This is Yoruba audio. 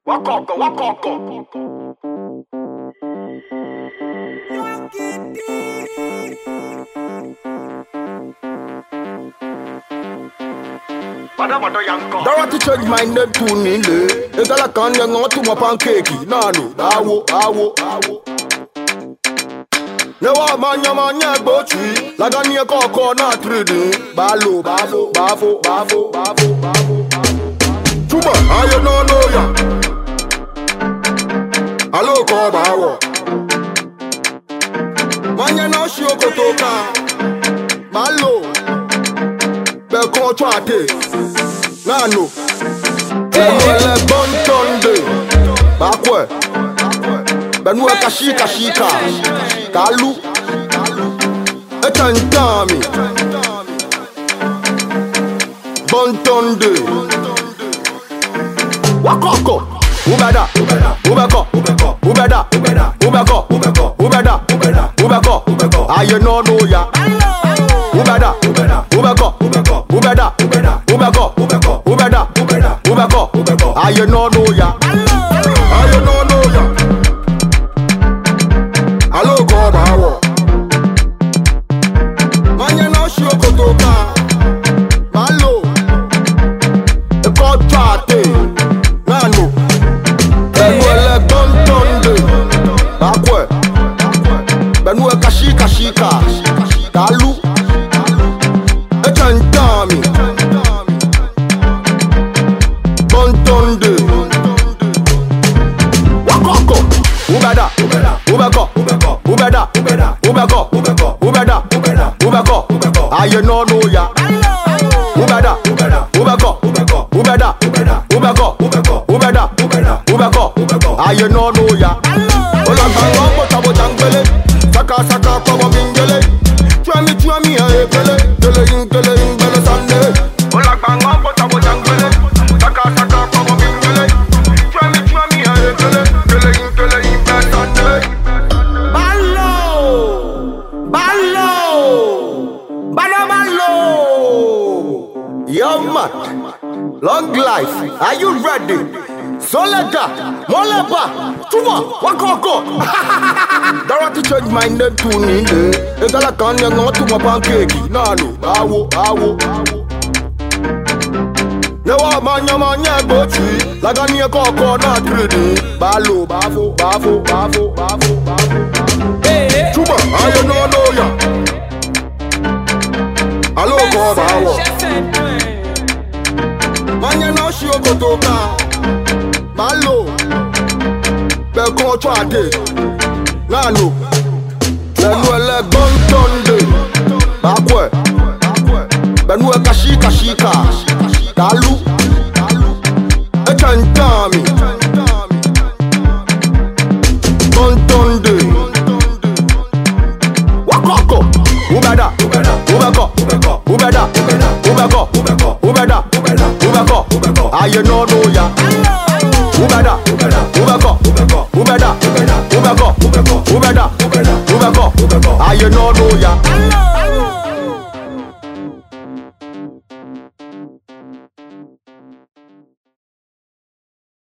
Wakoko. Dorothy change my name to Nile. Egala kan yang ngot mo pancake. Nanu, awo. Newa manya bochi. Lagani koko na trade. Balo. Chuma, ayo no ya. Alo ko bawo. Manya no shi okotoka. Balo. Be ko chwate. Nano, le bon tonde, bakwe, benue kashika, kalu, etantami, bon tonde, wakoko, ubeda, aye no ya, ubeda, aye no ya, alo go bawo, manya no shi okotoka, malo, eko chate, nano, benue tontonde, bakwe, benue kashika, kalu, etantami. Aye no ya. Ubeda. Aye no ya. Ola bango potabo jangele. Saka kwa bingele. Chwami aye pele. Tele bele sande. Ola bango potabo jangele. Saka kwa bingele. Chwami aye pele. Tele bele sande. Yo man, long life, are you ready? Soleda, Moleba, Tuma, Wakoko. Dorothy change my name to Nile. Egala kan yang ngot mo pancake. Nanu, awo. Newa manya bochi. Lagani koko na trade. Balo, bafo. Tuma, ayo no ya. Alo go bawo. Manya no shi okotoka. Malo. Be ko chwate. Nano. Benue le bon tonde. Bakwe. Benue kashika. Kalu. Etantami. Bon tonde. Wakoko. Ubeda. Aye no ya. Ubeda. Aye no ya.